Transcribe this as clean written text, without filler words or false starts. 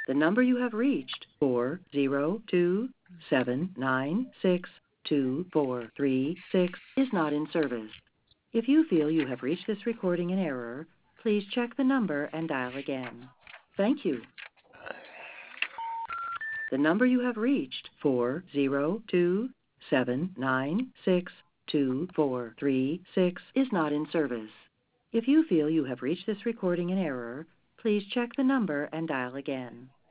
The number you have reached, 402-796-2436, is not in service. If you feel you have reached this recording in error, please check the number and dial again. Thank you. The number you have reached, 402-796-2436, is not in service. If you feel you have reached this recording in error, please check the number and dial again.